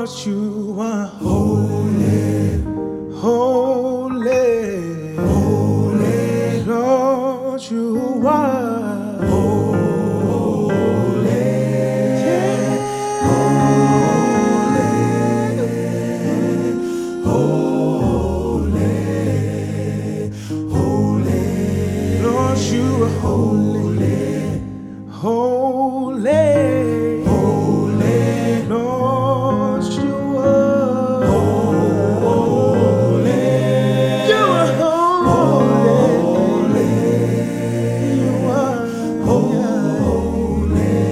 you are holy, holy, holy. Lord, you are holy, yeah. Holy, holy, Lord, you are holy, holy, holy. Lord, you are holy. You are holy. You are holy.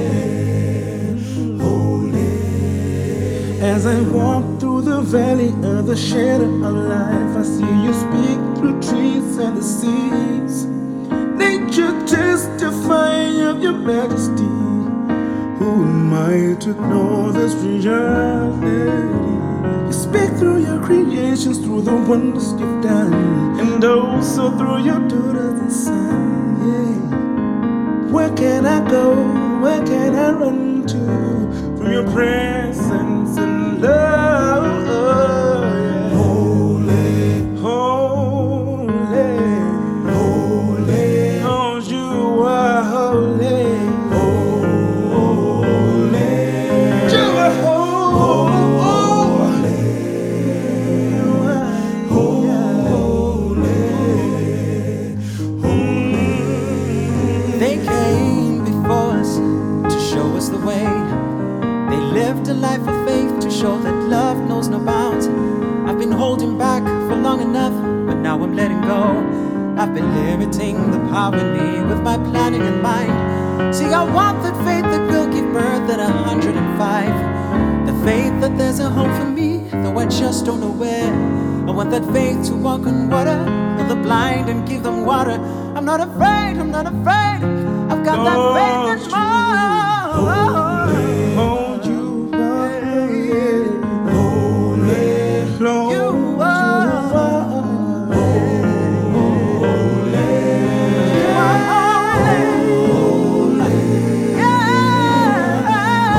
Holy. As I walk through the valley of the shadow of life, I see you speak through trees and the seas. Nature testifying of your majesty. Who am I to know this reality? You speak through your creations, through the wonders you've done, and also through your daughters and sons. Yeah. Where can I go? Where can I run to from your presence and love? Yeah. Holy, holy, holy. Oh, you are holy. They came before us to show us the way. They lived a life of faith to show that love knows no bounds. I've been holding back for long enough, but now I'm letting go. I've been limiting the power in me with my planning in mind. See, I want that faith that will give birth at 105. The faith that there's a home for me, though I just don't know where. I want that faith to walk on water, heal the blind and give them water. I'm not afraid, I'm not afraid. I've got that faith in more. Hold you holy, holy, Lord, You are holy, you are holy. Yeah.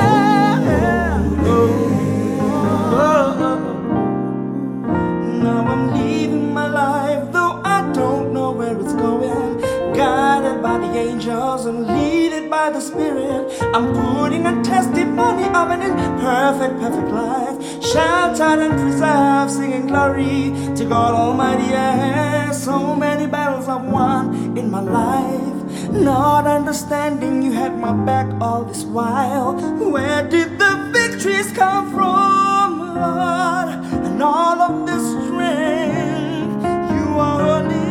Now I'm living my life, though I don't know where it's going. Guided by the angels and leaded by the Spirit. I'm putting a testimony of an imperfect, perfect life. Sheltered and preserved, singing glory to God Almighty. Yeah, so many battles I've won in my life. Not understanding you had my back all this while. Where did the victories come from, Lord? And all of this strength, you are holy.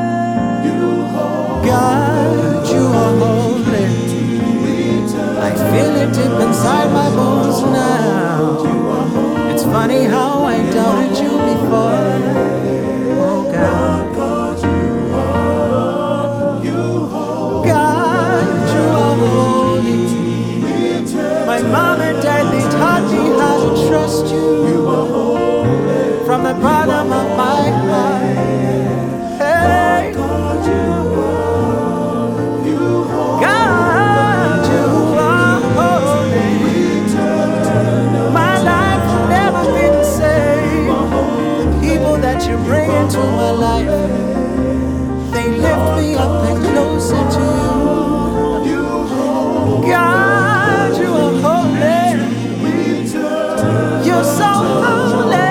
God, you are holy. I feel it deep inside my bones now. It's funny how I doubted you before. Oh God, God, you are holy. My mom and dad, they taught me how to trust you. From the bottom of my heart. Hey, God, you are holy. My life will never be the same. The people that you bring into my life, they lift me up and closer to you. God, you are holy. You're so holy.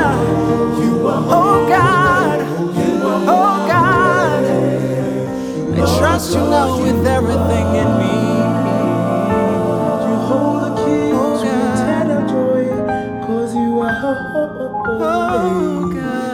Oh God, oh God, I trust you now with everything in me. you hold the keys to eternal joy, 'cause you are holy. Oh God.